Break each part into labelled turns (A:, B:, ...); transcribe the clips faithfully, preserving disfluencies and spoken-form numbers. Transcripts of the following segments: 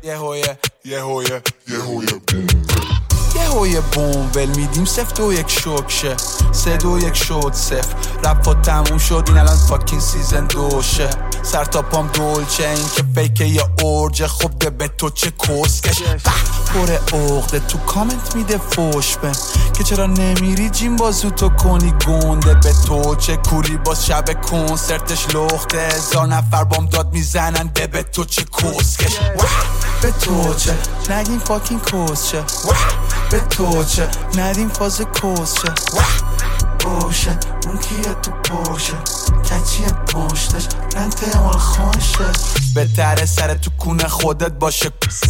A: یه هویه یه هویه یه هویه بوم یه هویه بوم ول میدیم سفت و یک شکشه سه دو یک شد صفر رپا تموم شد این الان فاکین سیزن دوشه سر تا پام دولچه این که فیکه یه ارجه خب ده به تو چه کسکش پره اغده تو کامنت میده فوش بن که چرا نمیری جیم بازو تو کنی گنده به تو چه کوری باز شب کنسرتش لخته هزار نفر بام داد میزنن ده به تو چه کسکش به تو چه نگیم فاکین کسچه به تو چه ندیم فاز کسچه باشه اون کیه تو باشه کچیه پشتش رنته مال خانشه بهتره سر تو کونه خودت باشه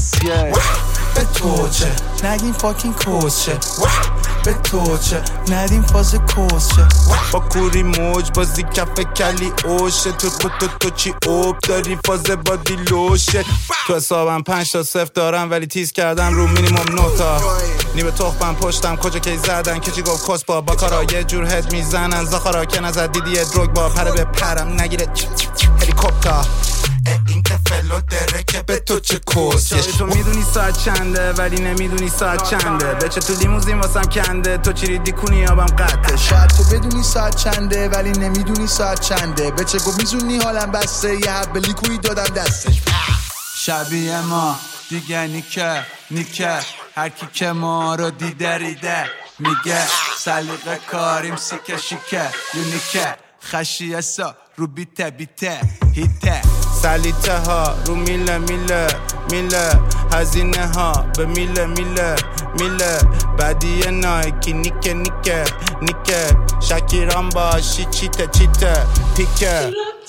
A: به تو چه نگیم فاکین کسچه به تو چه ندیم فاز کسچه
B: با کوری موج بازی کف کلی اوشه تو تو تو تو چی اوب داری فاز بادی لوشه تو حسابم پنج تا صفر دارم ولی تیز کردم رو مینیمم نوتا نیمه تخمم پشتم کجا کی زدن کچی گفت کس با با کارا یه جور هد میزنن زخارا که نزد دیدیه دروگ با پره به پرم نگیره هلیکوپتر این که فلو دره که به تو چه کسیه تو میدونی ساعت چنده ولی نمیدونی ساعت چنده بچه تو لیموزین واسم کنده تو چی ریدی کنی آبم قطعه
A: شاید تو بدونی ساعت چنده ولی نمیدونی ساعت چنده بچه گو میزونی حالم بسته یه حب لیکوی دادم دستش شبیه ما دیگه نیکه نیکه هر کی که ما رو دیده ریده میگه سلیقه کاریم سیکه شیکه یونیکه خشی اسا رو بیته بیته هیته
B: سلیته ها رو میله میله میله هزینه ها به میله میله میله بدیه نایکی نیکه نیکه نیکه شکیران باشی چیته چیته پیکه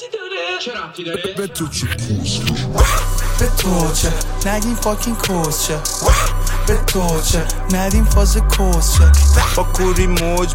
A: به تو چه به تو چه نگیم فاکین کسچه به تو چه ندیم فاز کسچه
B: با کوری موج